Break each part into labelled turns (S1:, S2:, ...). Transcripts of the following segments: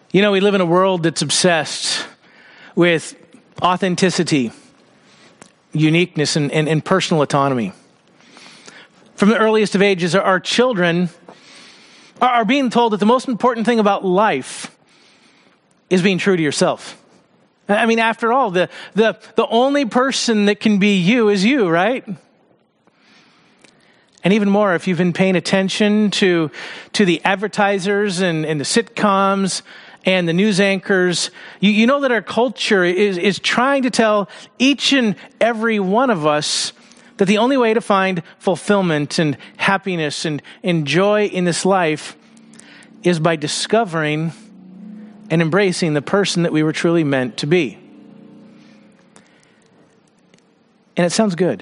S1: You know, we live in a world that's obsessed with authenticity, uniqueness, and personal autonomy. From the earliest of ages, our children are being told that the most important thing about life is being true to yourself. I mean, after all, the only person that can be you is you, right? And even more, if you've been paying attention to the advertisers and the sitcoms and the news anchors, you know that our culture is trying to tell each and every one of us that the only way to find fulfillment and happiness and joy in this life is by discovering and embracing the person that we were truly meant to be. And it sounds good.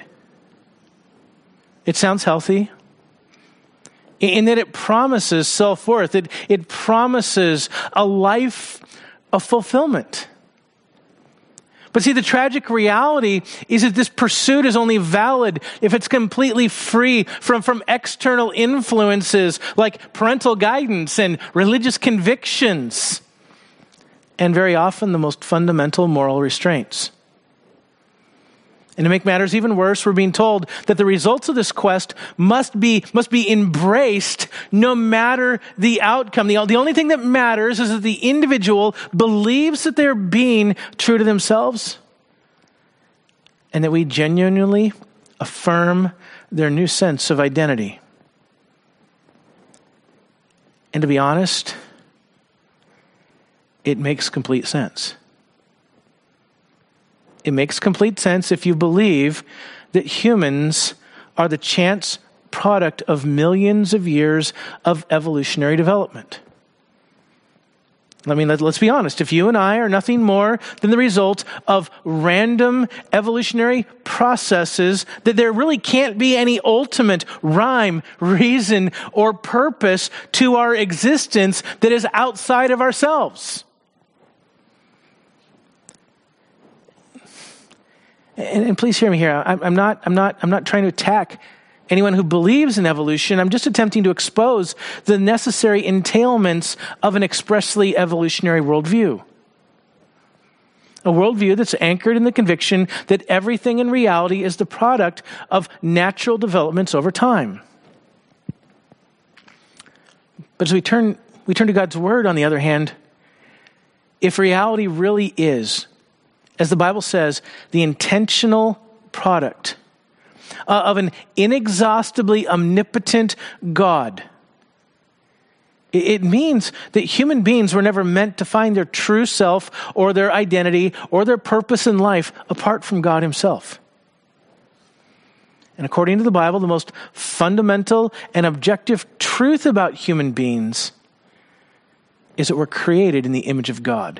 S1: It sounds healthy in that it promises self-worth. It promises a life of fulfillment. But see, the tragic reality is that this pursuit is only valid if it's completely free from external influences like parental guidance and religious convictions, and very often the most fundamental moral restraints. And to make matters even worse, we're being told that the results of this quest must be embraced no matter the outcome. The only thing that matters is that the individual believes that they're being true to themselves and that we genuinely affirm their new sense of identity. And to be honest, it makes complete sense. It makes complete sense if you believe that humans are the chance product of millions of years of evolutionary development. I mean, let's be honest. If you and I are nothing more than the result of random evolutionary processes, that there really can't be any ultimate rhyme, reason, or purpose to our existence that is outside of ourselves. And please hear me here. I'm not trying to attack anyone who believes in evolution. I'm just attempting to expose the necessary entailments of an expressly evolutionary worldview. A worldview that's anchored in the conviction that everything in reality is the product of natural developments over time. But as we turn to God's Word, on the other hand, if reality really is, as the Bible says, the intentional product of an inexhaustibly omnipotent God, it means that human beings were never meant to find their true self or their identity or their purpose in life apart from God Himself. And according to the Bible, the most fundamental and objective truth about human beings is that we're created in the image of God.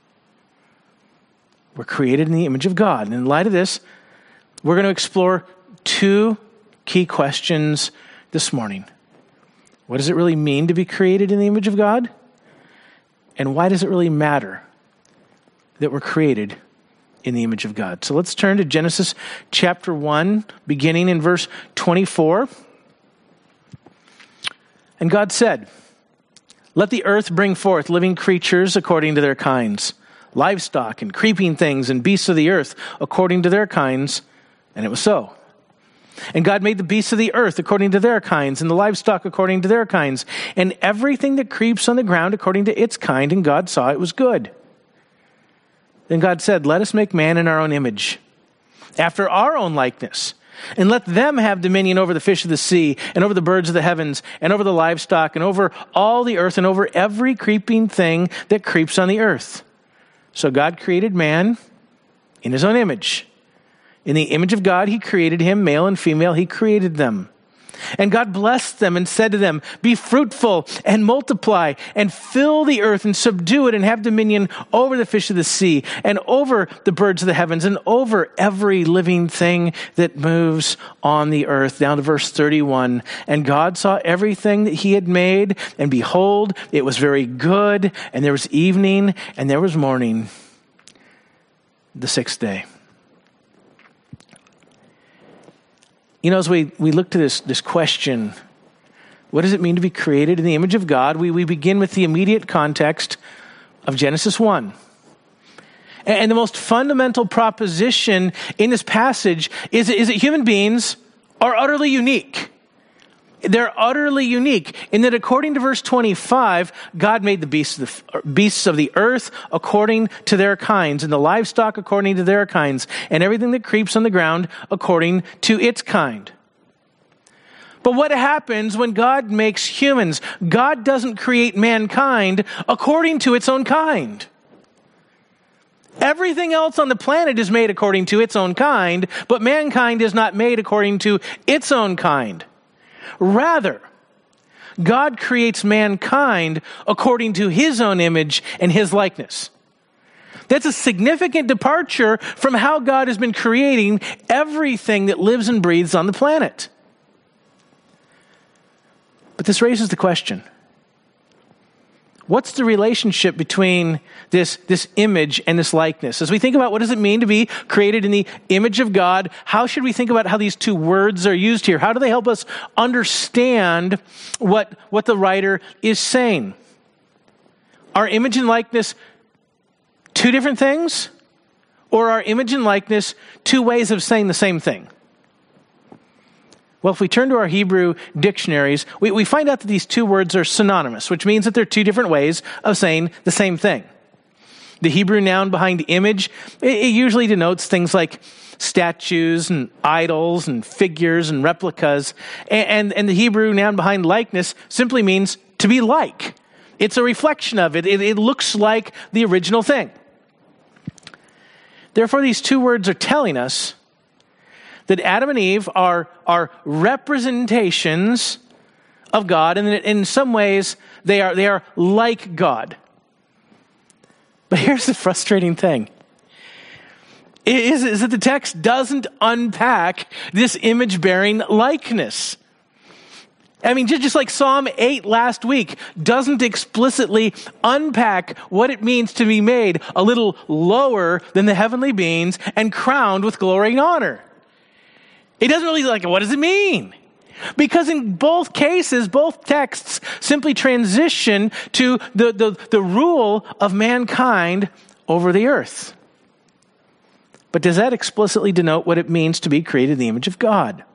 S1: We're created in the image of God. And in light of this, we're going to explore two key questions this morning. What does it really mean to be created in the image of God? And why does it really matter that we're created in the image of God? So let's turn to Genesis chapter 1, beginning in verse 24. And God said, "Let the earth bring forth living creatures according to their kinds, livestock and creeping things and beasts of the earth according to their kinds." And it was so. And God made the beasts of the earth according to their kinds, and the livestock according to their kinds, and everything that creeps on the ground according to its kind, and God saw it was good. Then God said, "Let us make man in our own image, after our own likeness, and let them have dominion over the fish of the sea, and over the birds of the heavens, and over the livestock, and over all the earth, and over every creeping thing that creeps on the earth." So God created man in His own image. In the image of God, He created him, male and female, He created them. And God blessed them and said to them, "Be fruitful and multiply and fill the earth and subdue it and have dominion over the fish of the sea and over the birds of the heavens and over every living thing that moves on the earth." Down to verse 31. "And God saw everything that He had made, and behold, it was very good. And there was evening and there was morning, the sixth day." You know, as we look to this question, what does it mean to be created in the image of God? We begin with the immediate context of Genesis 1. And the most fundamental proposition in this passage is that human beings are utterly unique. They're utterly unique in that according to verse 25, God made the beasts of the earth according to their kinds, and the livestock according to their kinds, and everything that creeps on the ground according to its kind. But what happens when God makes humans? God doesn't create mankind according to its own kind. Everything else on the planet is made according to its own kind, but mankind is not made according to its own kind. Rather, God creates mankind according to his own image and his likeness. That's a significant departure from how God has been creating everything that lives and breathes on the planet. But this raises the question, what's the relationship between this image and this likeness? As we think about what does it mean to be created in the image of God, how should we think about how these two words are used here? How do they help us understand what the writer is saying? Are image and likeness two different things? Or are image and likeness two ways of saying the same thing? Well, if we turn to our Hebrew dictionaries, we find out that these two words are synonymous, which means that they're two different ways of saying the same thing. The Hebrew noun behind image, it usually denotes things like statues and idols and figures and replicas. And the Hebrew noun behind likeness simply means to be like. It's a reflection of it. It looks like the original thing. Therefore, these two words are telling us that Adam and Eve are representations of God, and that in some ways they are like God. But here's the frustrating thing. Is that the text doesn't unpack this image-bearing likeness. I mean, just like Psalm 8 last week doesn't explicitly unpack what it means to be made a little lower than the heavenly beings and crowned with glory and honor. It doesn't really what does it mean? Because in both cases, both texts simply transition to the rule of mankind over the earth. But does that explicitly denote what it means to be created in the image of God?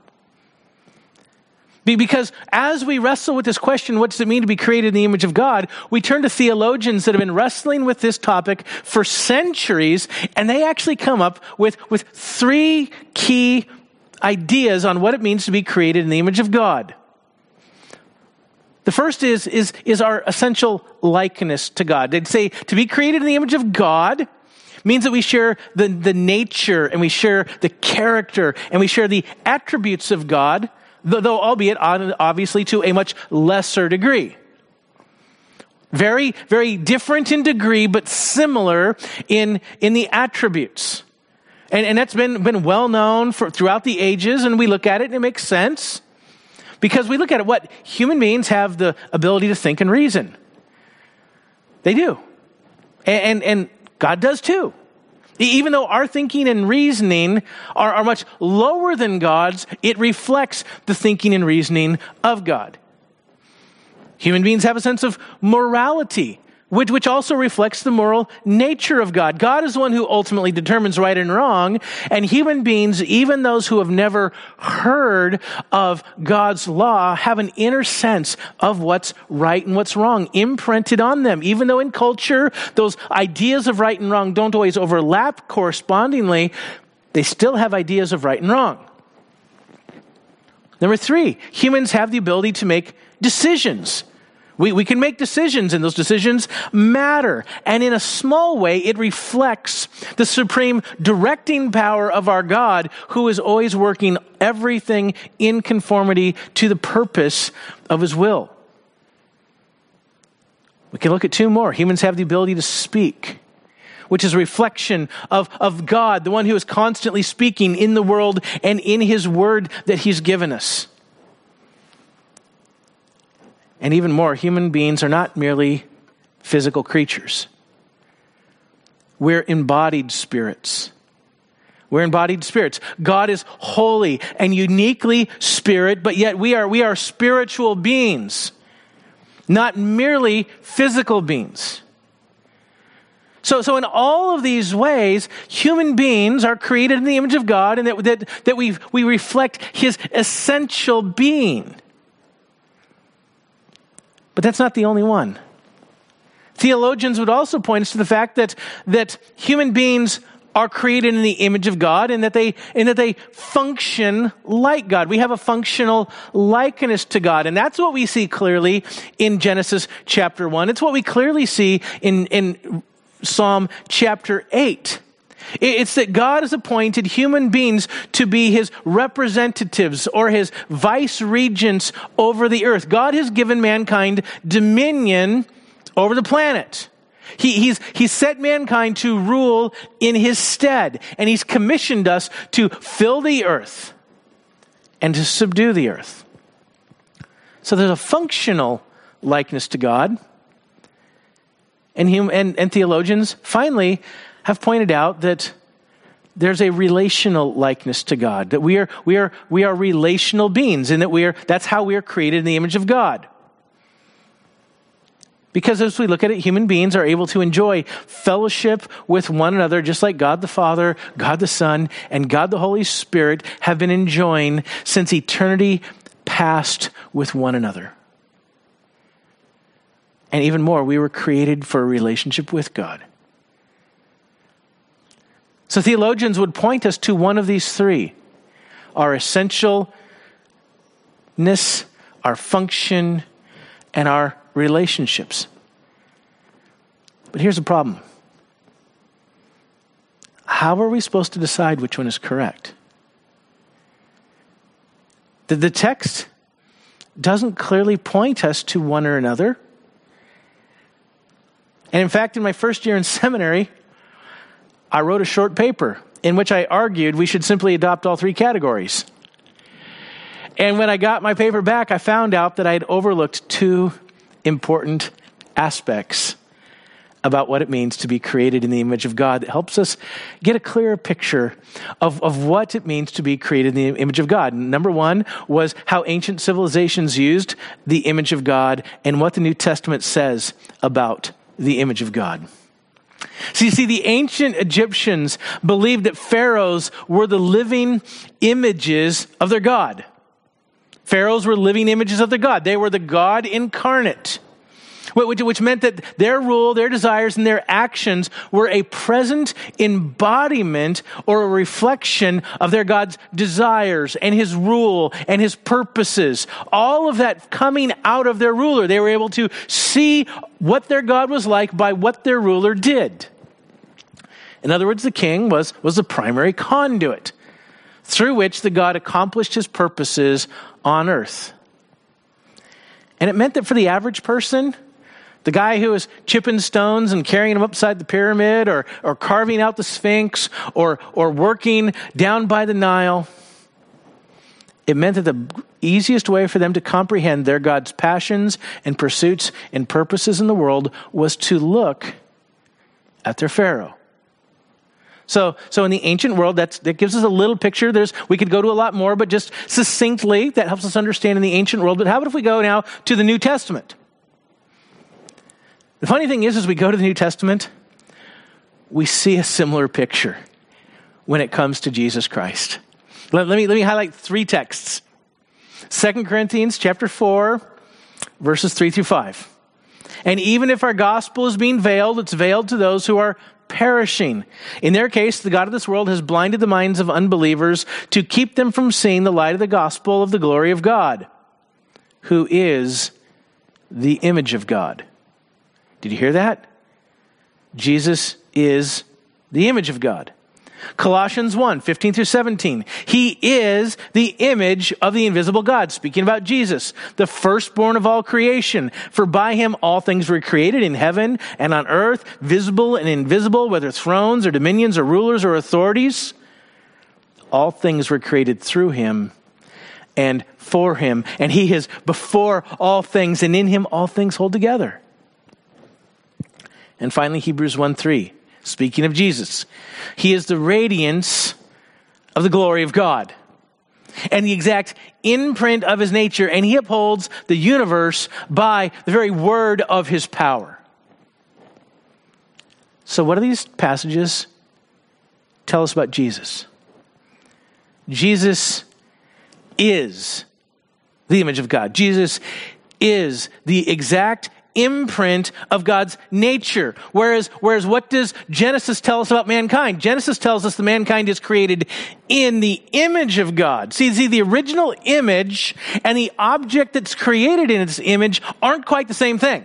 S1: Because as we wrestle with this question, what does it mean to be created in the image of God? We turn to theologians that have been wrestling with this topic for centuries, and they actually come up with three key ideas on what it means to be created in the image of God. The first is our essential likeness to God. They'd say to be created in the image of God means that we share the nature and we share the character and we share the attributes of God, though albeit obviously to a much lesser degree. Very, very different in degree, but similar in the attributes. And that's been well known throughout the ages, and we look at it and it makes sense. Because we look at it, what human beings have the ability to think and reason. They do. And God does too. Even though our thinking and reasoning are much lower than God's, it reflects the thinking and reasoning of God. Human beings have a sense of morality, which also reflects the moral nature of God. God is the one who ultimately determines right and wrong, and human beings, even those who have never heard of God's law, have an inner sense of what's right and what's wrong imprinted on them. Even though in culture, those ideas of right and wrong don't always overlap correspondingly, they still have ideas of right and wrong. Number 3, humans have the ability to make decisions. We can make decisions, and those decisions matter. And in a small way, it reflects the supreme directing power of our God, who is always working everything in conformity to the purpose of his will. We can look at 2 more. Humans have the ability to speak, which is a reflection of God, the one who is constantly speaking in the world and in his word that he's given us. And even more, human beings are not merely physical creatures. We're embodied spirits. We're embodied spirits. God is holy and uniquely spirit, but yet we are spiritual beings, not merely physical beings. So in all of these ways, human beings are created in the image of God, and that we reflect his essential being. But that's not the only one. Theologians would also point us to the fact that human beings are created in the image of God, and that they function like God. We have a functional likeness to God, and that's what we see clearly in Genesis chapter 1. It's what we clearly see in Psalm chapter 8. It's that God has appointed human beings to be his representatives or his vice regents over the earth. God has given mankind dominion over the planet. He's set mankind to rule in his stead, and he's commissioned us to fill the earth and to subdue the earth. So there's a functional likeness to God. And theologians finally have pointed out that there's a relational likeness to God, that we are relational beings, and that's how we are created in the image of God. Because as we look at it, human beings are able to enjoy fellowship with one another, just like God the Father, God the Son, and God the Holy Spirit have been enjoying since eternity past with one another. And even more, we were created for a relationship with God. So theologians would point us to one of these three: our essentialness, our function, and our relationships. But here's the problem. How are we supposed to decide which one is correct? The text doesn't clearly point us to one or another. And in fact, in my first year in seminary, I wrote a short paper in which I argued we should simply adopt all three categories. And when I got my paper back, I found out that I had overlooked two important aspects about what it means to be created in the image of God that helps us get a clearer picture of what it means to be created in the image of God. Number one was how ancient civilizations used the image of God and what the New Testament says about the image of God. So you see, the ancient Egyptians believed that pharaohs were the living images of their God. Pharaohs were living images of their God. They were the God incarnate, which meant that their rule, their desires, and their actions were a present embodiment or a reflection of their God's desires and his rule and his purposes. All of that coming out of their ruler. They were able to see what their God was like by what their ruler did. In other words, the king was the primary conduit through which the God accomplished his purposes on earth. And it meant that for the average person, the guy who was chipping stones and carrying them upside the pyramid, or carving out the Sphinx, or working down by the Nile, it meant that the easiest way for them to comprehend their God's passions and pursuits and purposes in the world was to look at their Pharaoh. So in the ancient world, that gives us a little picture. We could go to a lot more, but just succinctly, that helps us understand in the ancient world. But how about if we go now to the New Testament? The funny thing is, as we go to the New Testament, we see a similar picture when it comes to Jesus Christ. Let me highlight three texts. 2 Corinthians chapter 4, verses 3 through 5. And even if our gospel is being veiled, it's veiled to those who are perishing. In their case, the God of this world has blinded the minds of unbelievers to keep them from seeing the light of the gospel of the glory of God, who is the image of God. Did you hear that? Jesus is the image of God. Colossians 1, 15 through 17. He is the image of the invisible God. Speaking about Jesus, the firstborn of all creation. For by him all things were created in heaven and on earth, visible and invisible, whether thrones or dominions or rulers or authorities. All things were created through him and for him. And he is before all things, and in him all things hold together. And finally, Hebrews 1:3, speaking of Jesus. He is the radiance of the glory of God and the exact imprint of his nature, and he upholds the universe by the very word of his power. So what do these passages tell us about Jesus? Jesus is the image of God. Jesus is the exact imprint of God's nature. Whereas what does Genesis tell us about mankind? Genesis tells us that mankind is created in the image of God. See, the original image and the object that's created in its image aren't quite the same thing.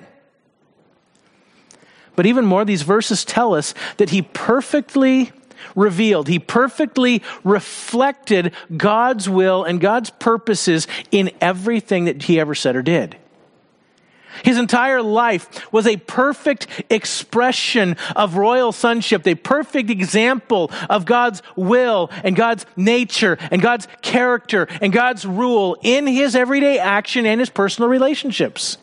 S1: But even more, these verses tell us that he perfectly revealed, he perfectly reflected God's will and God's purposes in everything that he ever said or did. His entire life was a perfect expression of royal sonship, a perfect example of God's will and God's nature and God's character and God's rule in his everyday action and his personal relationships.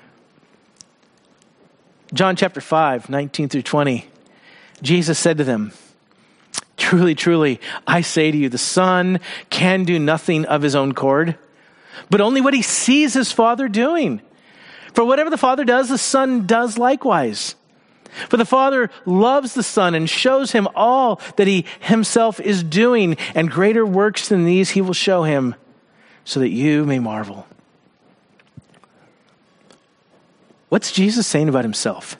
S1: John chapter 5, 19 through 20, Jesus said to them, "Truly, truly, I say to you, the Son can do nothing of his own accord, but only what he sees his Father doing. For whatever the Father does, the Son does likewise. For the Father loves the Son and shows him all that he himself is doing, and greater works than these he will show him, so that you may marvel." What's Jesus saying about himself?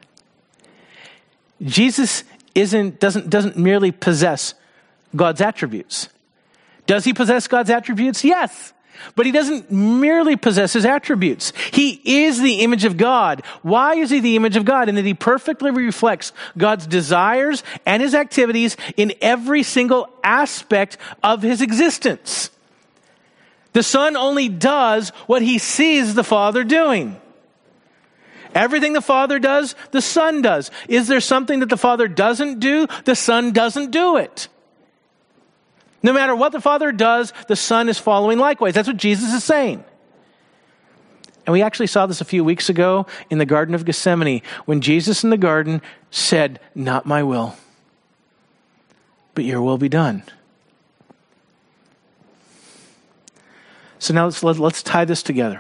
S1: Jesus doesn't merely possess God's attributes. Does he possess God's attributes? Yes. But he doesn't merely possess his attributes. He is the image of God. Why is he the image of God? In that he perfectly reflects God's desires and his activities in every single aspect of his existence. The Son only does what he sees the Father doing. Everything the Father does, the Son does. Is there something that the Father doesn't do? The Son doesn't do it. No matter what the Father does, the Son is following likewise. That's what Jesus is saying. And we actually saw this a few weeks ago in the Garden of Gethsemane, when Jesus in the garden said, "Not my will, but your will be done." So now let's tie this together.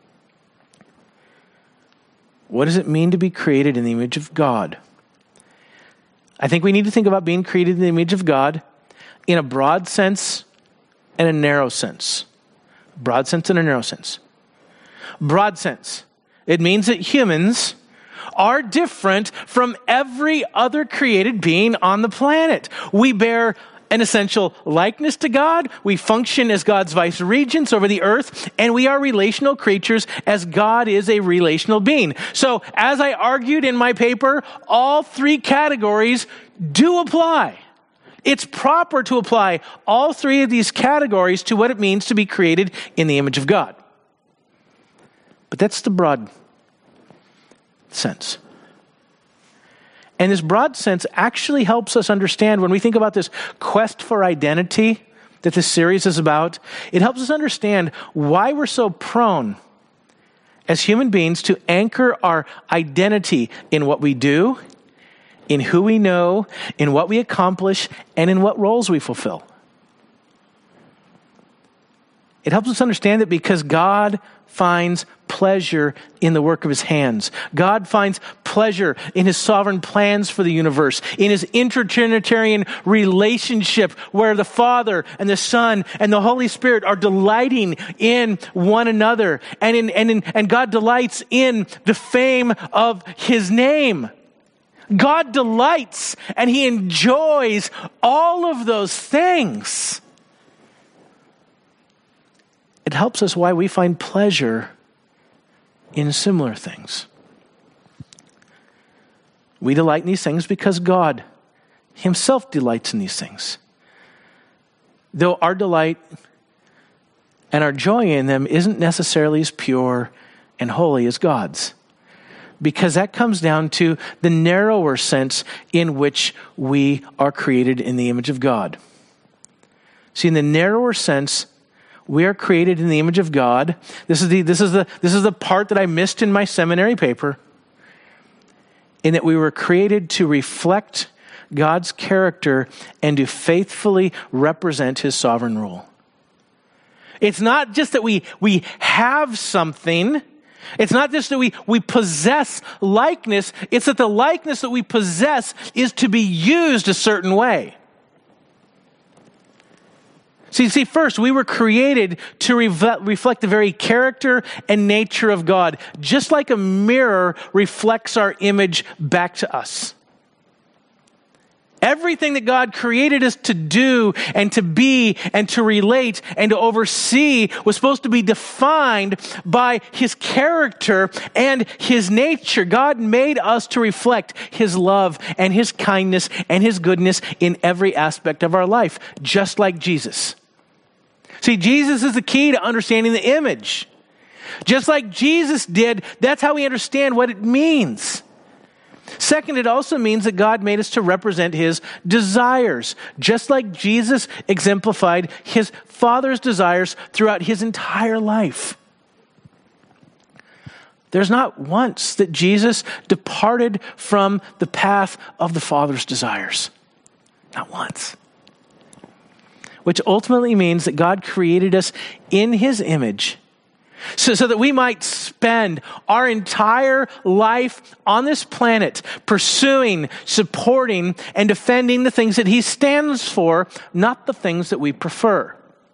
S1: What does it mean to be created in the image of God? I think we need to think about being created in the image of God in a broad sense and a narrow sense. Broad sense and a narrow sense. Broad sense. It means that humans are different from every other created being on the planet. We bear an essential likeness to God. We function as God's vice regents over the earth, and we are relational creatures as God is a relational being. So, as I argued in my paper, all three categories do apply. It's proper to apply all three of these categories to what it means to be created in the image of God. But that's the broad sense. And this broad sense actually helps us understand, when we think about this quest for identity that this series is about, it helps us understand why we're so prone as human beings to anchor our identity in what we do, in who we know, in what we accomplish, and in what roles we fulfill. It helps us understand that because God finds pleasure in the work of his hands. God finds pleasure in his sovereign plans for the universe, in his intertrinitarian relationship where the Father and the Son and the Holy Spirit are delighting in one another, and God delights in the fame of his name. God delights and he enjoys all of those things. It helps us why we find pleasure in similar things. We delight in these things because God himself delights in these things. Though our delight and our joy in them isn't necessarily as pure and holy as God's. Because that comes down to the narrower sense in which we are created in the image of God. See, in the narrower sense, we are created in the image of God. This is the part that I missed in my seminary paper. In that we were created to reflect God's character and to faithfully represent his sovereign rule. It's not just that we have something It's not just that we possess likeness, it's that the likeness that we possess is to be used a certain way. See, first, we were created to reflect the very character and nature of God, just like a mirror reflects our image back to us. Everything that God created us to do and to be and to relate and to oversee was supposed to be defined by His character and His nature. God made us to reflect His love and His kindness and His goodness in every aspect of our life, just like Jesus. See, Jesus is the key to understanding the image. Just like Jesus did, that's how we understand what it means. Second, it also means that God made us to represent His desires, just like Jesus exemplified His Father's desires throughout His entire life. There's not once that Jesus departed from the path of the Father's desires. Not once. Which ultimately means that God created us in His image so that we might spend our entire life on this planet pursuing, supporting, and defending the things that He stands for, not the things that we prefer.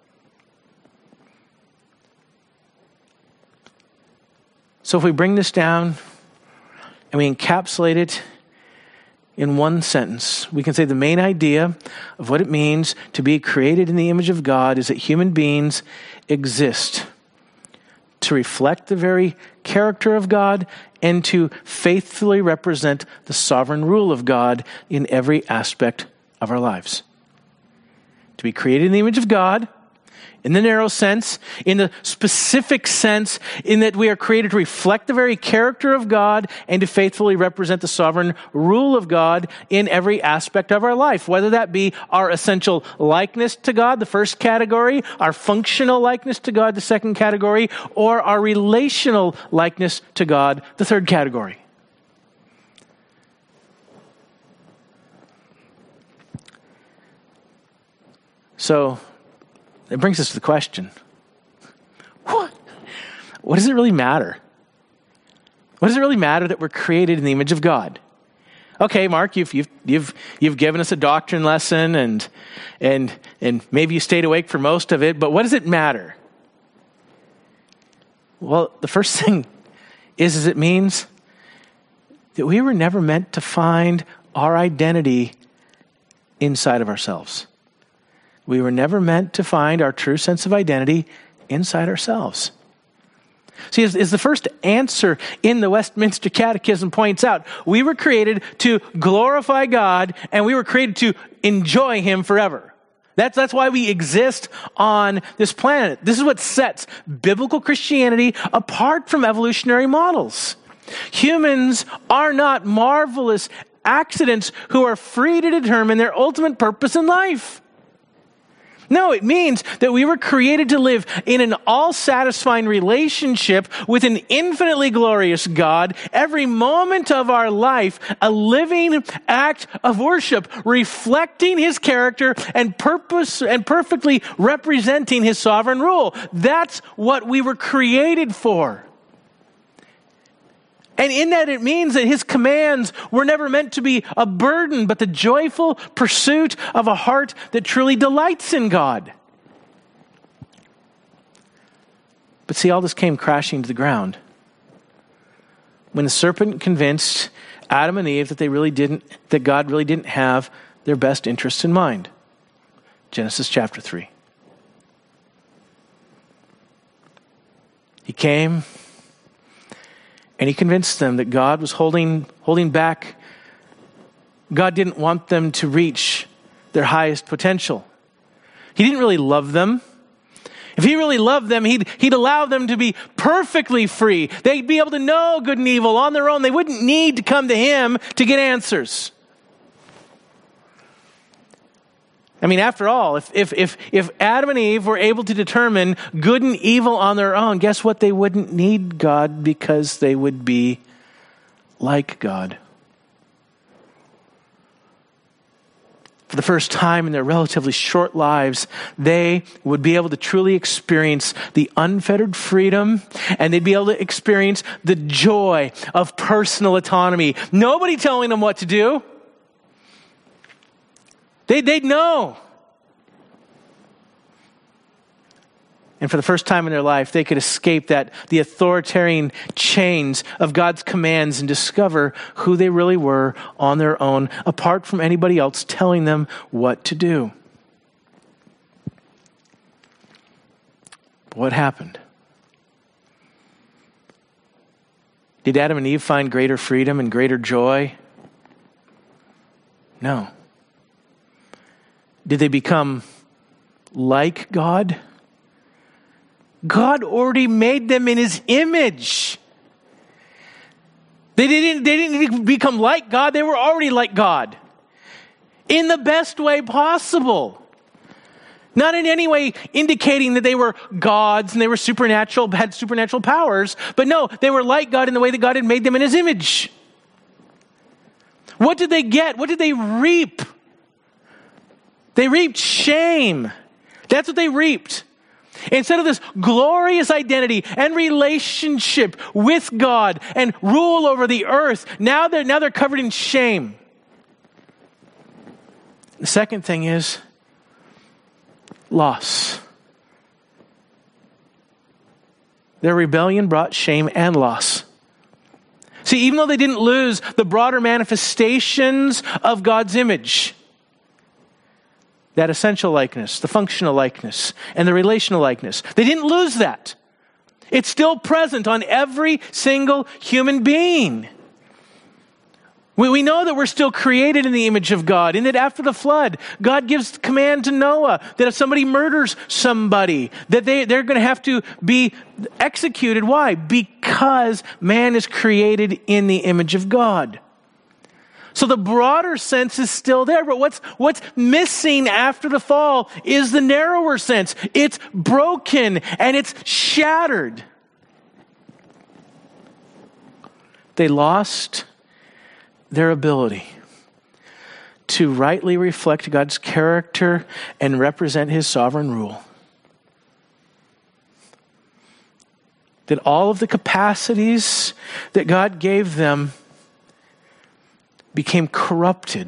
S1: So if we bring this down and we encapsulate it in one sentence, we can say the main idea of what it means to be created in the image of God is that human beings exist to reflect the very character of God and to faithfully represent the sovereign rule of God in every aspect of our lives. To be created in the image of God, in the narrow sense, in the specific sense, in that we are created to reflect the very character of God and to faithfully represent the sovereign rule of God in every aspect of our life, whether that be our essential likeness to God, the first category, our functional likeness to God, the second category, or our relational likeness to God, the third category. So, it brings us to the question, what does it really matter? What does it really matter that we're created in the image of God? Okay, Mark, you've given us a doctrine lesson and maybe you stayed awake for most of it, but what does it matter? Well, the first thing is it means that we were never meant to find our identity inside of ourselves. We were never meant to find our true sense of identity inside ourselves. See, as the first answer in the Westminster Catechism points out, we were created to glorify God and we were created to enjoy Him forever. That's why we exist on this planet. This is what sets biblical Christianity apart from evolutionary models. Humans are not marvelous accidents who are free to determine their ultimate purpose in life. No, it means that we were created to live in an all-satisfying relationship with an infinitely glorious God, every moment of our life, a living act of worship, reflecting His character and purpose and perfectly representing His sovereign rule. That's what we were created for. And in that it means that His commands were never meant to be a burden, but the joyful pursuit of a heart that truly delights in God. But see, all this came crashing to the ground when the serpent convinced Adam and Eve that God really didn't have their best interests in mind. Genesis chapter 3. He came and he convinced them that God was holding back. God didn't want them to reach their highest potential. He didn't really love them. If He really loved them, He'd allow them to be perfectly free. They'd be able to know good and evil on their own. They wouldn't need to come to Him to get answers. I mean, after all, if Adam and Eve were able to determine good and evil on their own, guess what? They wouldn't need God because they would be like God. for the first time in their relatively short lives, they would be able to truly experience the unfettered freedom, and they'd be able to experience the joy of personal autonomy. Nobody telling them what to do. They'd know. And for the first time in their life, they could escape the authoritarian chains of God's commands and discover who they really were on their own, apart from anybody else telling them what to do. What happened? Did Adam and Eve find greater freedom and greater joy? No. Did they become like God? God already made them in his image. They didn't become like God. They were already like God in the best way possible. Not in any way indicating that they were gods and they were supernatural, had supernatural powers. But no, they were like God in the way that God had made them in his image. What did they get? What did they reap? They reaped shame. That's what they reaped. Instead of this glorious identity and relationship with God and rule over the earth, now they're covered in shame. The second thing is loss. Their rebellion brought shame and loss. See, even though they didn't lose the broader manifestations of God's image, that essential likeness, the functional likeness, and the relational likeness, they didn't lose that. It's still present on every single human being. We know that we're still created in the image of God, and that after the flood, God gives command to Noah that if somebody murders somebody, that they're going to have to be executed. Why? Because man is created in the image of God. So the broader sense is still there, but what's missing after the fall is the narrower sense. It's broken and it's shattered. They lost their ability to rightly reflect God's character and represent his sovereign rule. That all of the capacities that God gave them became corrupted.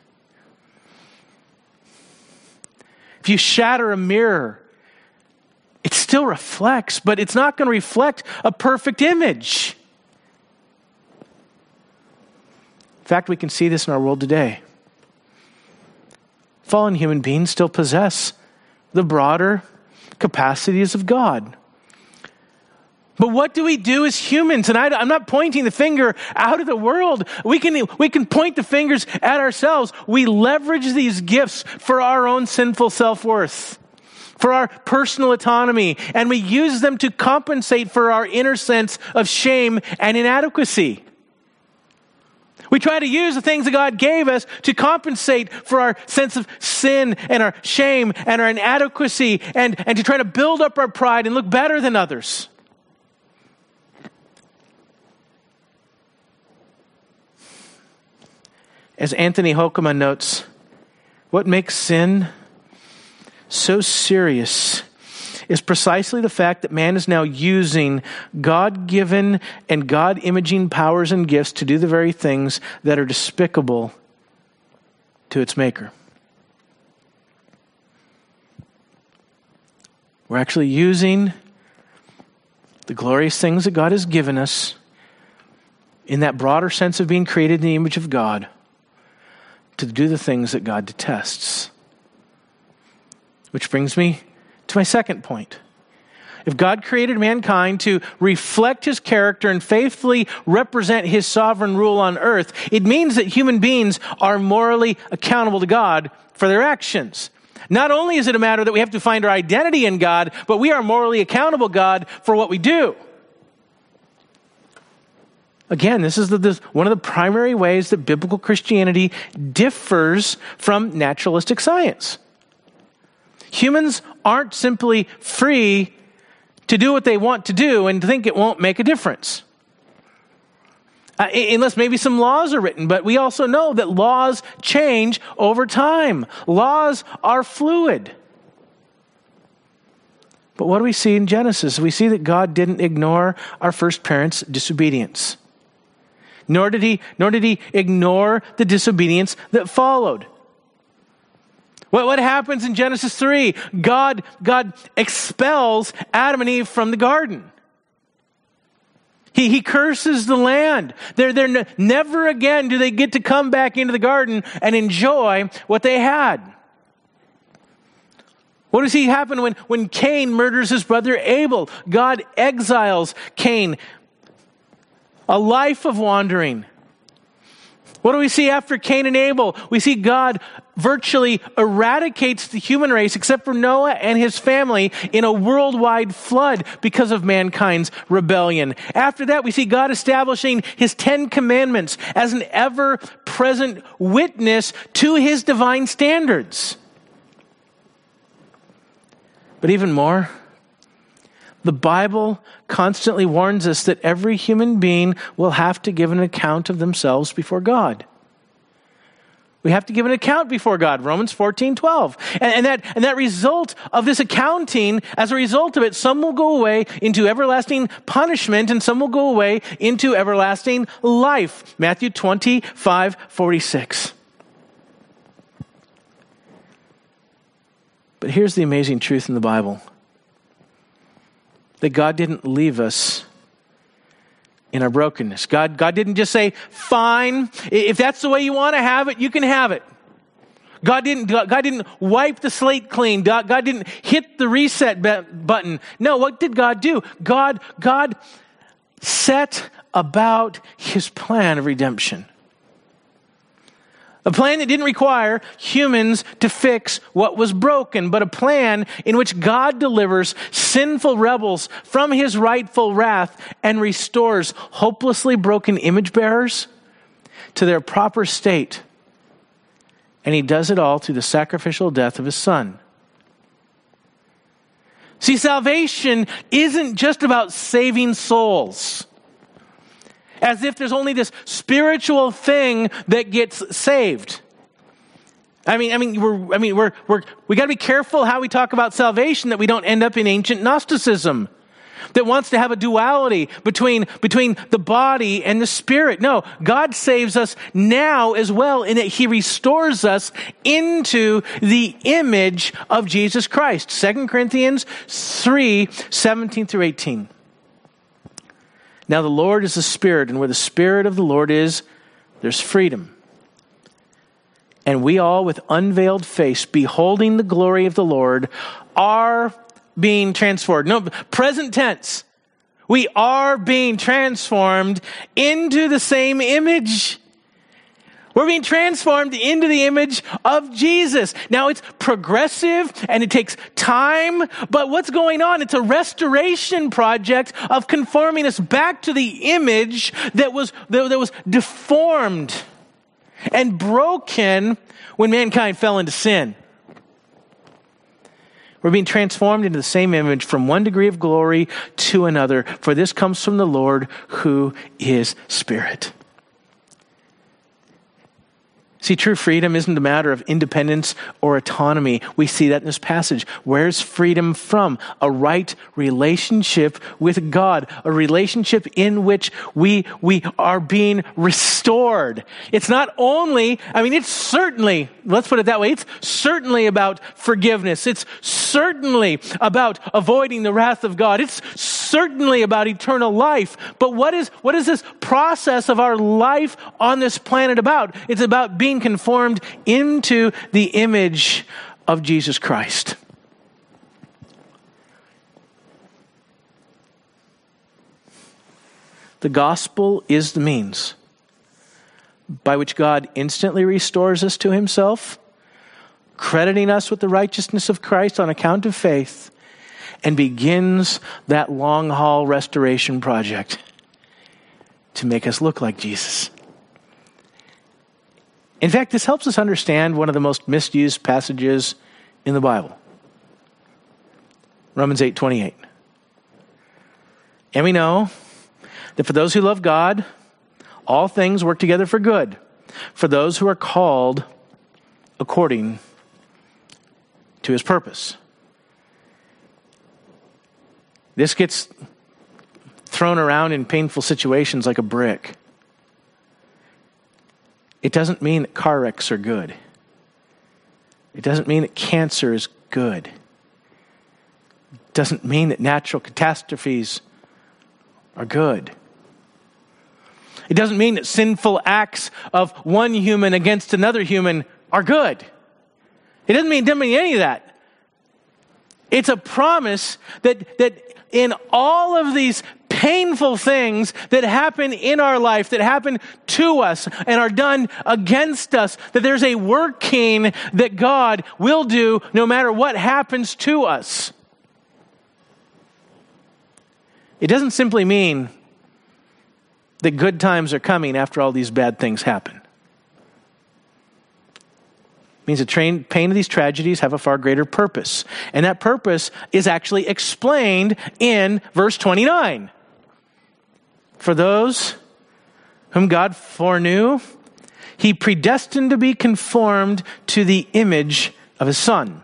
S1: If you shatter a mirror, it still reflects, but it's not going to reflect a perfect image. In fact, we can see this in our world today. Fallen human beings still possess the broader capacities of God. But what do we do as humans? And I'm not pointing the finger out of the world. We can point the fingers at ourselves. We leverage these gifts for our own sinful self-worth, for our personal autonomy, and we use them to compensate for our inner sense of shame and inadequacy. We try to use the things that God gave us to compensate for our sense of sin and our shame and our inadequacy and to try to build up our pride and look better than others. As Anthony Hoekema notes, what makes sin so serious is precisely the fact that man is now using God-given and God-imaging powers and gifts to do the very things that are despicable to its maker. We're actually using the glorious things that God has given us in that broader sense of being created in the image of God to do the things that God detests. Which brings me to my second point. If God created mankind to reflect his character and faithfully represent his sovereign rule on earth, it means that human beings are morally accountable to God for their actions. Not only is it a matter that we have to find our identity in God, but we are morally accountable, God, for what we do. Again, this is one of the primary ways that biblical Christianity differs from naturalistic science. Humans aren't simply free to do what they want to do and think it won't make a difference. Unless maybe some laws are written, but we also know that laws change over time. Laws are fluid. But what do we see in Genesis? We see that God didn't ignore our first parents' disobedience. Nor did he ignore the disobedience that followed. What happens in Genesis 3? God expels Adam and Eve from the garden. He curses the land. They're never again do they get to come back into the garden and enjoy what they had. What does he happen when Cain murders his brother Abel? God exiles Cain. A life of wandering. What do we see after Cain and Abel? We see God virtually eradicates the human race except for Noah and his family in a worldwide flood because of mankind's rebellion. After that, we see God establishing his 10 commandments as an ever-present witness to his divine standards. But even more, the Bible constantly warns us that every human being will have to give an account of themselves before God. We have to give an account before God, Romans 14:12. And that result of this accounting, as a result of it, some will go away into everlasting punishment and some will go away into everlasting life. Matthew 25:46. But here's the amazing truth in the Bible. That God didn't leave us in our brokenness. God didn't just say, fine, if that's the way you want to have it, you can have it. God didn't wipe the slate clean. God didn't hit the reset button. No, what did God do? God set about his plan of redemption. A plan that didn't require humans to fix what was broken, but a plan in which God delivers sinful rebels from his rightful wrath and restores hopelessly broken image bearers to their proper state. And he does it all through the sacrificial death of his Son. See, salvation isn't just about saving souls. As if there's only this spiritual thing that gets saved. We got to be careful how we talk about salvation, that we don't end up in ancient Gnosticism that wants to have a duality between the body and the spirit. No, God saves us now as well in that he restores us into the image of Jesus Christ. 2 Corinthians 3:17-18. Now the Lord is the Spirit, and where the Spirit of the Lord is, there's freedom. And we all, with unveiled face, beholding the glory of the Lord, are being transformed. No, present tense. We are being transformed into the same image. We're being transformed into the image of Jesus. Now it's progressive and it takes time, but what's going on? It's a restoration project of conforming us back to the image that was deformed and broken when mankind fell into sin. We're being transformed into the same image from one degree of glory to another, for this comes from the Lord who is Spirit. See, true freedom isn't a matter of independence or autonomy. We see that in this passage. Where's freedom from? A right relationship with God, a relationship in which we are being restored. It's not only, it's certainly, let's put it that way, it's certainly about forgiveness. It's certainly about avoiding the wrath of God. It's certainly about eternal life. But what is this process of our life on this planet about? It's about being conformed into the image of Jesus Christ. The gospel is the means by which God instantly restores us to himself, crediting us with the righteousness of Christ on account of faith, and begins that long-haul restoration project to make us look like Jesus. In fact, this helps us understand one of the most misused passages in the Bible. Romans 8:28. And we know that for those who love God, all things work together for good for those who are called according to his purpose. This gets thrown around in painful situations like a brick. It doesn't mean that car wrecks are good. It doesn't mean that cancer is good. It doesn't mean that natural catastrophes are good. It doesn't mean that sinful acts of one human against another human are good. It doesn't mean any of that. It's a promise that in all of these painful things that happen in our life, that happen to us and are done against us, that there's a working that God will do no matter what happens to us. It doesn't simply mean that good times are coming after all these bad things happen. It means the pain of these tragedies have a far greater purpose. And that purpose is actually explained in verse 29. For those whom God foreknew, he predestined to be conformed to the image of his Son,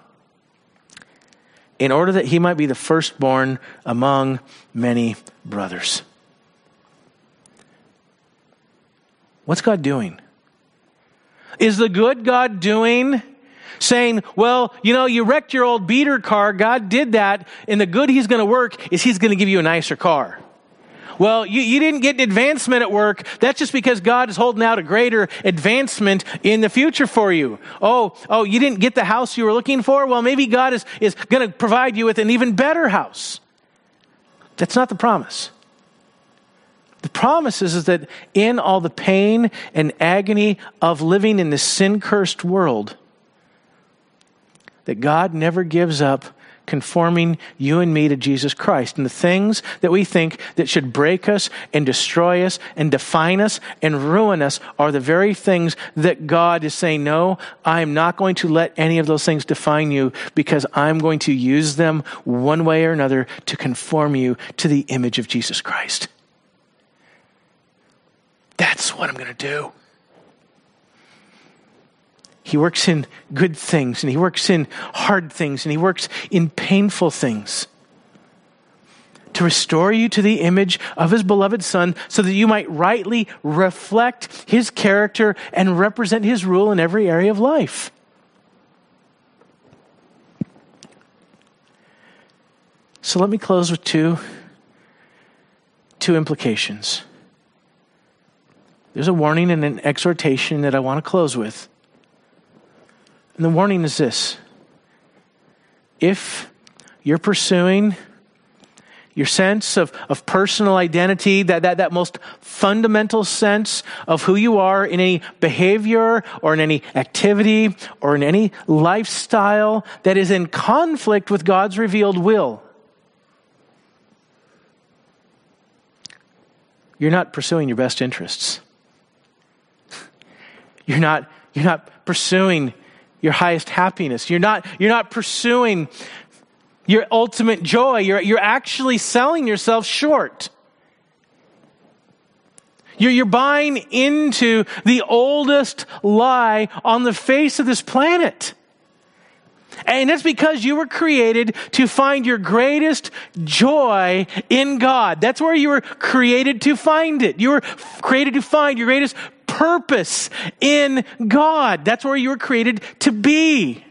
S1: in order that he might be the firstborn among many brothers. What's God doing? Is the good God doing saying, well, you wrecked your old beater car, God did that, and the good he's going to work is he's going to give you a nicer car? Well, you didn't get an advancement at work. That's just because God is holding out a greater advancement in the future for you. Oh, you didn't get the house you were looking for? Well, maybe God is going to provide you with an even better house. That's not the promise. The promise is that in all the pain and agony of living in this sin-cursed world, that God never gives up conforming you and me to Jesus Christ. And the things that we think that should break us and destroy us and define us and ruin us are the very things that God is saying, no, I am not going to let any of those things define you, because I'm going to use them one way or another to conform you to the image of Jesus Christ. That's what I'm going to do. He works in good things, and he works in hard things, and he works in painful things to restore you to the image of his beloved Son, so that you might rightly reflect his character and represent his rule in every area of life. So let me close with two implications. There's a warning and an exhortation that I want to close with. And the warning is this: if you're pursuing your sense of personal identity, that most fundamental sense of who you are in any behavior or in any activity or in any lifestyle that is in conflict with God's revealed will, you're not pursuing your best interests. You're not pursuing your highest happiness. You're not pursuing your ultimate joy. You're actually selling yourself short. You're buying into the oldest lie on the face of this planet. And that's because you were created to find your greatest joy in God. That's where you were created to find it. You were created to find your greatest purpose in God. That's where you were created to be.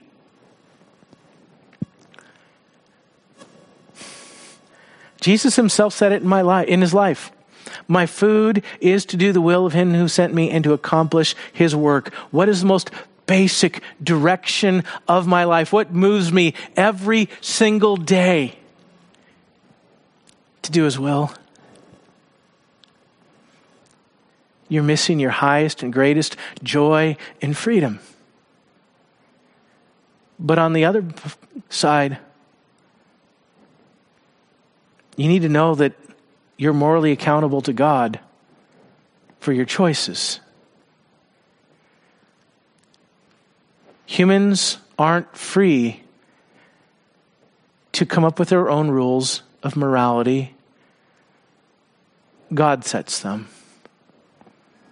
S1: Jesus himself said it in his life. My food is to do the will of him who sent me and to accomplish his work. What is the most basic direction of my life? What moves me every single day? To do his will. You're missing your highest and greatest joy and freedom. But on the other side, you need to know that you're morally accountable to God for your choices. Humans aren't free to come up with their own rules of morality. God sets them.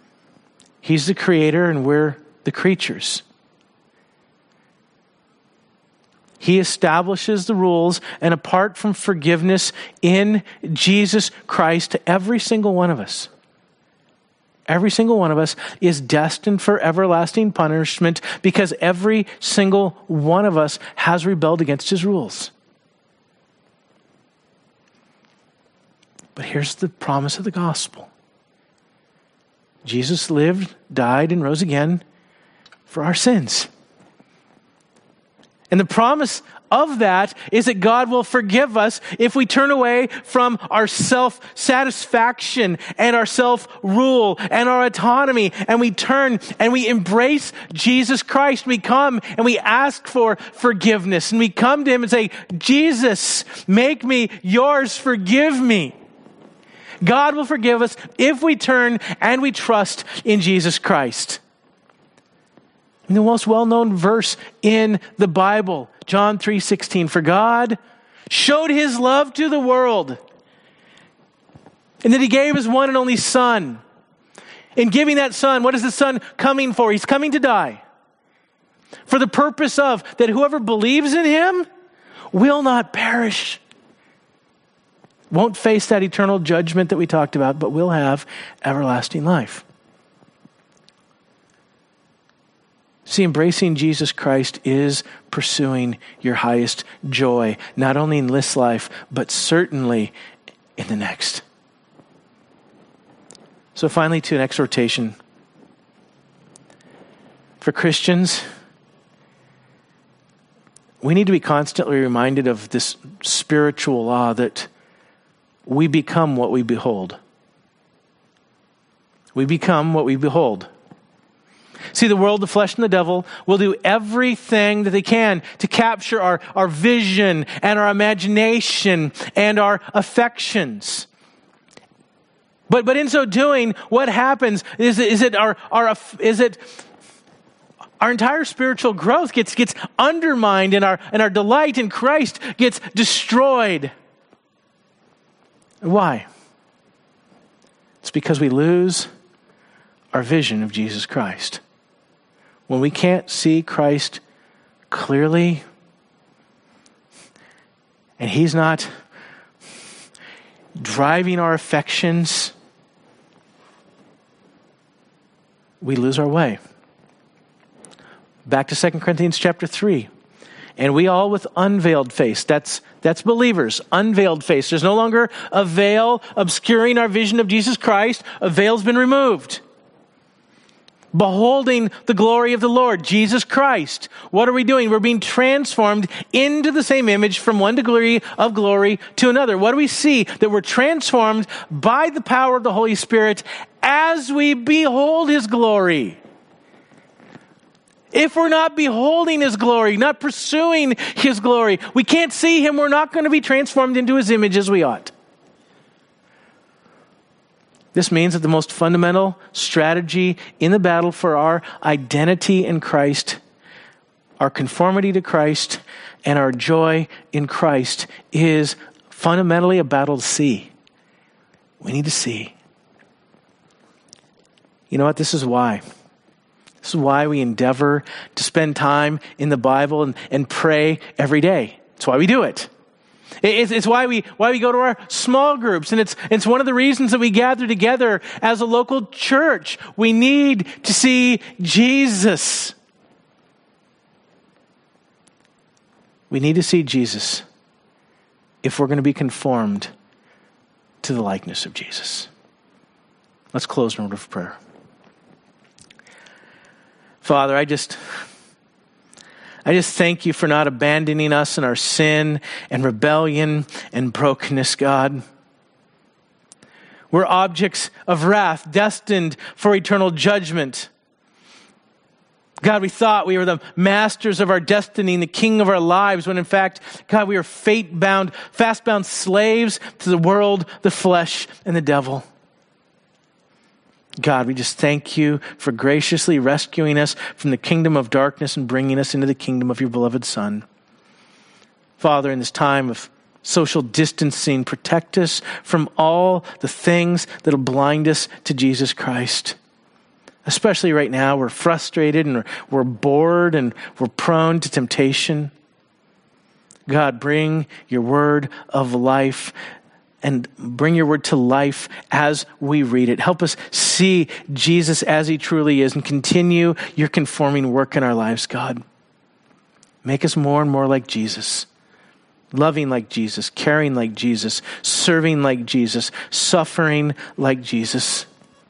S1: He's the creator and we're the creatures. He establishes the rules, and apart from forgiveness in Jesus Christ to every single one of us, every single one of us is destined for everlasting punishment because every single one of us has rebelled against his rules. But here's the promise of the gospel. Jesus lived, died, and rose again for our sins. And the promise of that is that God will forgive us if we turn away from our self-satisfaction and our self-rule and our autonomy, and we turn and we embrace Jesus Christ. We come and we ask for forgiveness, and we come to him and say, Jesus, make me yours, forgive me. God will forgive us if we turn and we trust in Jesus Christ. And the most well-known verse in the Bible, John 3:16, for God showed his love to the world, and that he gave his one and only Son. In giving that Son, what is the Son coming for? He's coming to die. For the purpose of that whoever believes in him will not perish. Won't face that eternal judgment that we talked about, but will have everlasting life. See, embracing Jesus Christ is pursuing your highest joy, not only in this life, but certainly in the next. So finally, to an exhortation. For Christians, we need to be constantly reminded of this spiritual law that we become what we behold. We become what we behold. See, the world, the flesh, and the devil will do everything that they can to capture our vision and our imagination and our affections. But in so doing, what happens is our entire spiritual growth gets undermined, and our delight in Christ gets destroyed. Why? It's because we lose our vision of Jesus Christ. When we can't see Christ clearly, and he's not driving our affections, we lose our way. Back to 2 Corinthians chapter 3. And we all with unveiled face. That's believers, unveiled face. There's no longer a veil obscuring our vision of Jesus Christ. A veil's been removed. Beholding the glory of the Lord, Jesus Christ. What are we doing? We're being transformed into the same image from one degree of glory to another. What do we see? That we're transformed by the power of the Holy Spirit as we behold his glory. If we're not beholding his glory, not pursuing his glory, we can't see him, we're not going to be transformed into his image as we ought. This means that the most fundamental strategy in the battle for our identity in Christ, our conformity to Christ, and our joy in Christ is fundamentally a battle to see. We need to see. You know what? This is why. This is why we endeavor to spend time in the Bible and pray every day. It's why we do it. It's why we go to our small groups, and it's one of the reasons that we gather together as a local church. We need to see Jesus. We need to see Jesus if we're going to be conformed to the likeness of Jesus. Let's close in order of prayer. Father, I just thank you for not abandoning us in our sin and rebellion and brokenness, God. We're objects of wrath, destined for eternal judgment. God, we thought we were the masters of our destiny and the king of our lives, when in fact, God, we are fate-bound, fast-bound slaves to the world, the flesh, and the devil. God, we just thank you for graciously rescuing us from the kingdom of darkness and bringing us into the kingdom of your beloved Son. Father, in this time of social distancing, protect us from all the things that will blind us to Jesus Christ. Especially right now, we're frustrated and we're bored and we're prone to temptation. God, bring your word of life and bring your word to life as we read it. Help us see Jesus as he truly is and continue your conforming work in our lives, God. Make us more and more like Jesus, loving like Jesus, caring like Jesus, serving like Jesus, suffering like Jesus.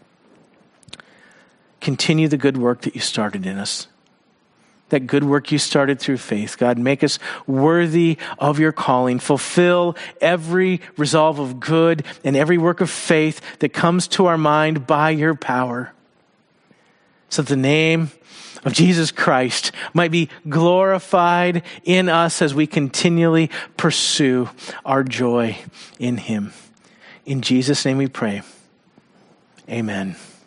S1: Continue the good work that you started in us. That good work you started through faith. God, make us worthy of your calling. Fulfill every resolve of good and every work of faith that comes to our mind by your power. So that the name of Jesus Christ might be glorified in us as we continually pursue our joy in him. In Jesus' name we pray. Amen.